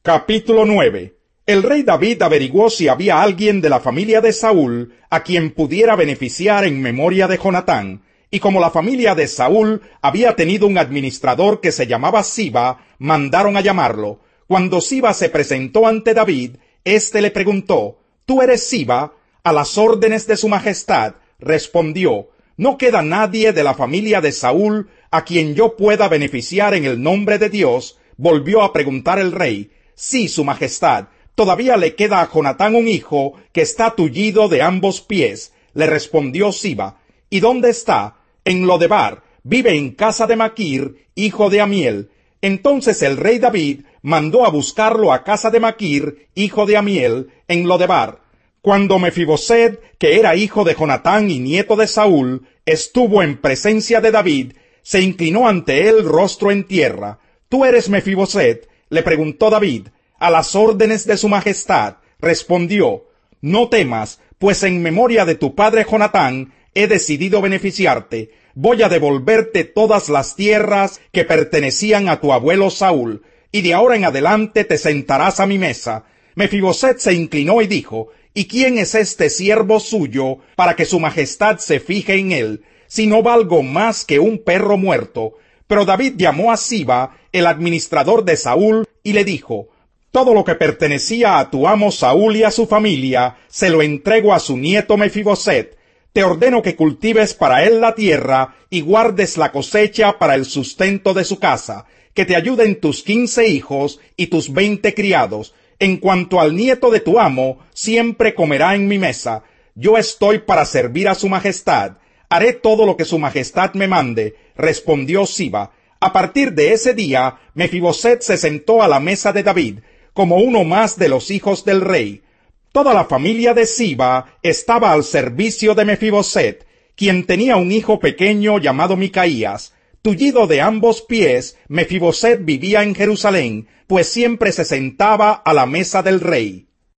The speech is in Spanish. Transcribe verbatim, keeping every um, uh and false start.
Capítulo nueve. El rey David averiguó si había alguien de la familia de Saúl a quien pudiera beneficiar en memoria de Jonatán, y como la familia de Saúl había tenido un administrador que se llamaba Siba, mandaron a llamarlo. Cuando Siba se presentó ante David, éste le preguntó: ¿Tú eres Siba? A las órdenes de su majestad, respondió. No queda nadie de la familia de Saúl a quien yo pueda beneficiar en el nombre de Dios. Volvió a preguntar el rey. Sí, su majestad, todavía le queda a Jonatán un hijo que está tullido de ambos pies. Le respondió Siba. ¿Y dónde está? En Lodebar. Vive en casa de Maquir, hijo de Amiel. Entonces el rey David mandó a buscarlo a casa de Maquir, hijo de Amiel, en Lodebar. Cuando Mefiboset, que era hijo de Jonatán y nieto de Saúl, estuvo en presencia de David, se inclinó ante él rostro en tierra. ¿Tú eres Mefiboset?, le preguntó David. A las órdenes de su majestad, respondió. No temas, pues en memoria de tu padre Jonatán he decidido beneficiarte. Voy a devolverte todas las tierras que pertenecían a tu abuelo Saúl, y de ahora en adelante te sentarás a mi mesa. Mefiboset se inclinó y dijo: ¿Y quién es este siervo suyo para que su majestad se fije en él, si no valgo más que un perro muerto? Pero David llamó a Siba, el administrador de Saúl, y le dijo: todo lo que pertenecía a tu amo Saúl y a su familia, se lo entrego a su nieto Mefiboset. Te ordeno que cultives para él la tierra y guardes la cosecha para el sustento de su casa, que te ayuden tus quince hijos y tus veinte criados. En cuanto al nieto de tu amo, siempre comerá en mi mesa. Yo estoy para servir a su majestad. Haré todo lo que su majestad me mande, respondió Siba. A partir de ese día, Mefiboset se sentó a la mesa de David, como uno más de los hijos del rey. Toda la familia de Siba estaba al servicio de Mefiboset, quien tenía un hijo pequeño llamado Micaías. Tullido de ambos pies, Mefiboset vivía en Jerusalén, pues siempre se sentaba a la mesa del rey.